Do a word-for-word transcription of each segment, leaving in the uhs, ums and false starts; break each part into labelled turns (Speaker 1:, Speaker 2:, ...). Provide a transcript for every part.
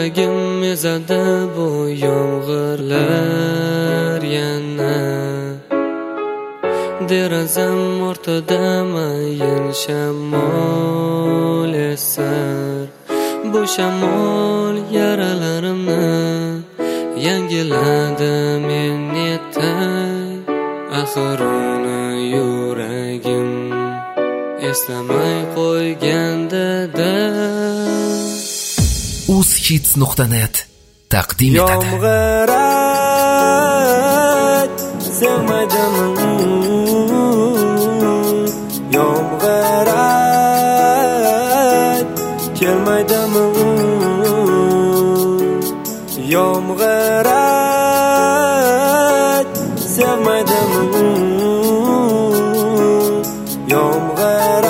Speaker 1: Yuragim ezadi bu yomg'irlar yana. Derazam ortida mayin shamol esar. Bu shamol yaralarimni yangiladi men netay. Axir uni yuragim eslamay qo'yganda-da.
Speaker 2: uzhits nuqta net taqdim etadi.
Speaker 3: Yomg'ir sevmaydimi? Yomg'ir kelmaydimi? Yomg'ir sevmaydimi? Yomg'ir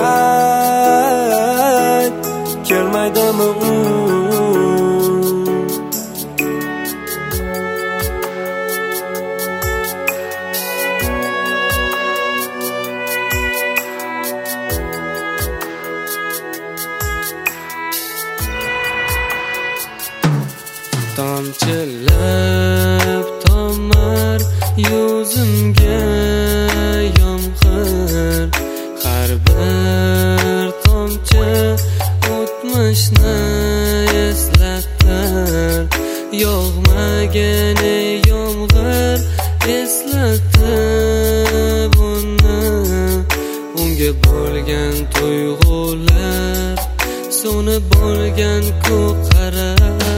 Speaker 3: kelmaydimi?
Speaker 1: Tomchilab tomar yuzimga yomg'ir. Har bir tomchi o'tmishni eslatar. Yog'magan yomg'ir eslatib uni. Unga bo'lgan tuyg'ular so'nib bo'lgan-ku qara.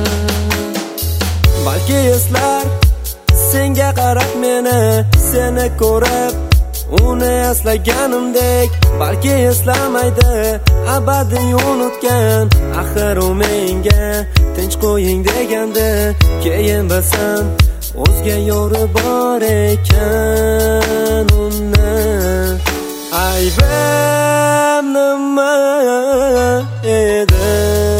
Speaker 3: Balki eslar senga qarab meni, seni ko'rib uni eslaganimdek. Balki eslamaydi abadiy unutgan, axir u menga tinch qo'ying degandi. Keyin bilsam o'zga yo'ri bor ekan uni. Aybim nima edi?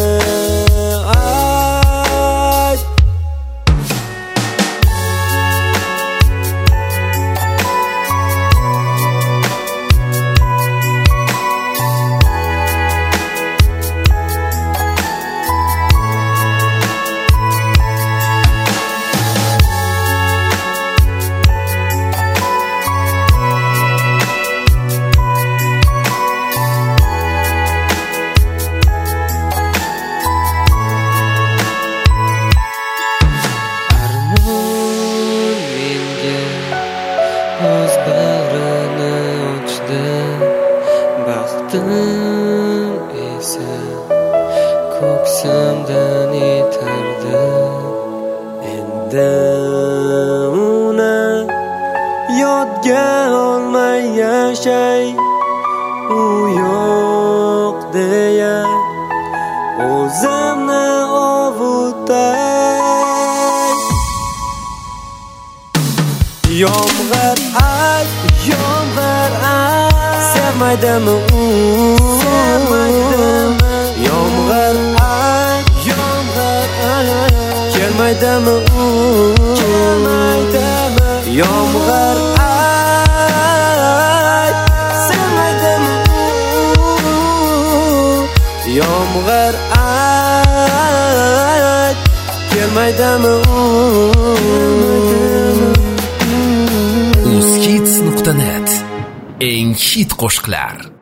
Speaker 1: O'z bag'rini ochdi, baxtim esa ko'ksimdan itardi.
Speaker 3: Endi uni yodga olmay yashay, u yo'q deya o'zimni ovutay. Yomg'ir ay, yomg'ir ay, sevmaydimi u? Sevmaydimi? Yomg'ir ay, yomg'ir ay, kelmaydimi u? Kelmaydimi? Yomg'ir ay, sevmaydimi u? Yomg'ir ay, kelmaydimi u?
Speaker 2: uzhits nuqta net eng hit qo'shiqlar.